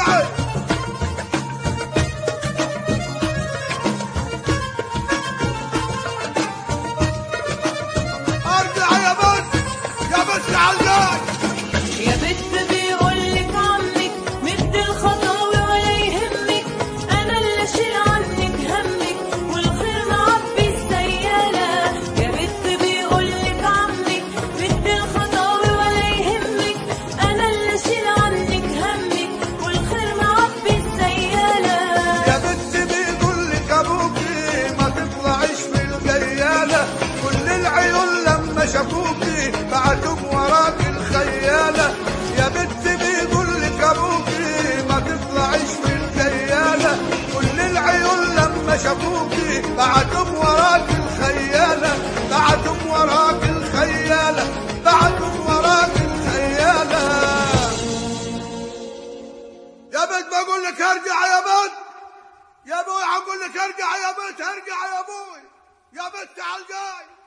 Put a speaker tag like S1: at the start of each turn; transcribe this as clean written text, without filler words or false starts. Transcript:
S1: ارجعي ارجعي يا بنت يا بنت عالجاي.
S2: يا بنت بيقولك عمك مد الخطاوي ولا يهمك، انا اللي اشيل عنك همك والخير معبي السيالة. يا بنت بيقولك عمك مد الخطاوي ولا يهمك، انا اللي اشيل عنك همك والخير معبي السيالة.
S1: يا بنت بيقولك ابوكي ما تطلعيش في الجيالة، كل العيون لما شافوكي بعتوا وراك الخيالة. يا بنت بيقولك ابوكي ما تطلعيش في الجيالة، كل العيون لما شافوكي بعتوا وراك الخيالة، بعتوا وراك الخيالة، بعتوا وراك الخيالة. يا بنت بقول لك ارجع يا بنت، يا ابوي هقول لك ارجع يا بنت، ارجع يا ابوي، يا بنت عالجاي.